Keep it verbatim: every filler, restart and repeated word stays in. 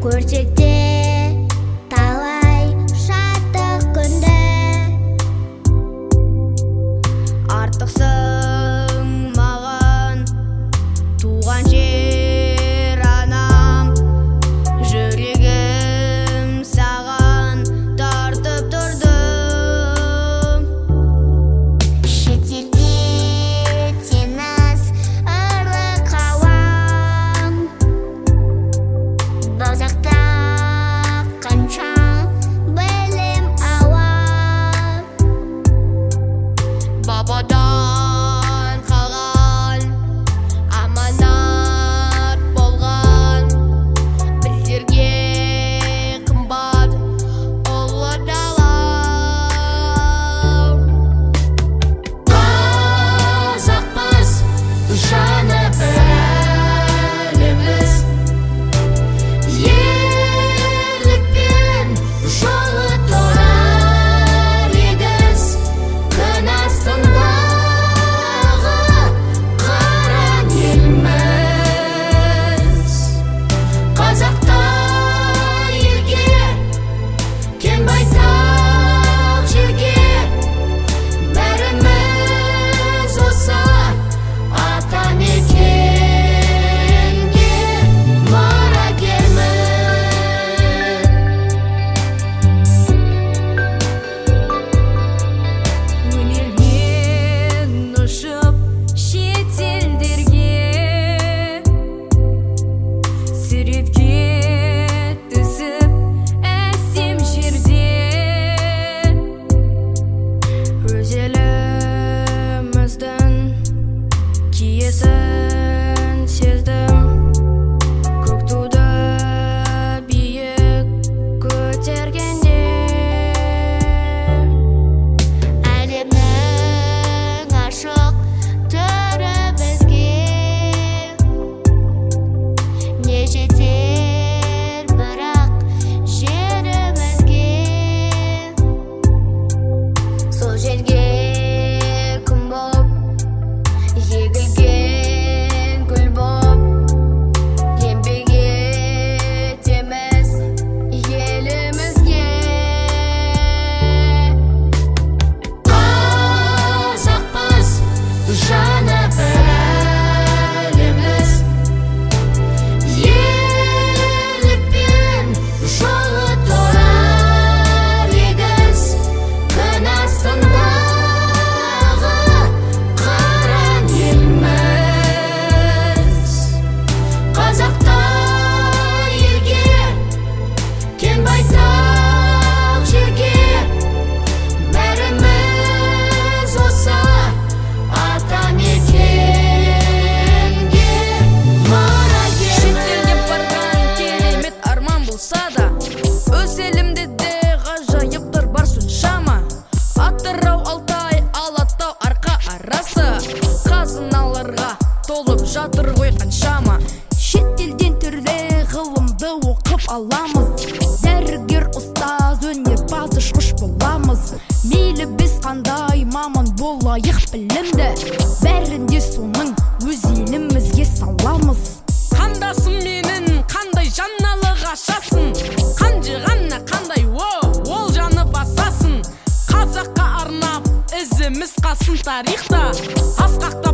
көрсек те талай шаттық күнді. Артықсың маған туған жер анам, жүрегім саған тартып тұрды. Шетелде теңіз ырлы қауам, бозақта қанша білім ауам. Бабадан қалған аманат болған, біздерге қымбат ұлы дала. Қазақпыз, жаны біріміз, ерлікпен жолы тұрар егіз, күн астындағы қара елміз. Қазақтай елге, кең байтақ жерге, бәріміз осы атамекенге мұрагерміз. Өнермен ұшып шетелдерге, суретке түсіп әсем жерде, өз еліміздің киесін сездім, көк туды биік көтергенде. Әлемнің ашық түрі бізге не жетер, бірақ жерімізге. Сол жерге күн боп, егілген гүл боп, еңбек етеміз елімізге. Қазақпыз, жаны біріміз, ерлікпен жолы тұрар егіз, күн астындағы қара елміз. Қазақтай елге, кең байтақ жерге, бәріміз осы атамекенге мұрагерміз. Шетелге барған керемет арман болса да, өз елімде де ғажайып тұр бар соншама. Атырау, Алтай, Алатау, арқа арасы, қазыналарға толып жатыр ғой қаншама. Шетелден түрлі ғылымды оқып аламыз, дәрігер, ұстаз, өнерпаз, ұшқыш боламыз. Мейлі біз қандай маман болайық білімді, бәрінде соның өз елімізге саламыз. Қандасым менің қандай жанналық ашасын, қанжығана қандай о, ол жаны басасын. Қазаққа арнап ізіміз қалсын тарихта, асқақта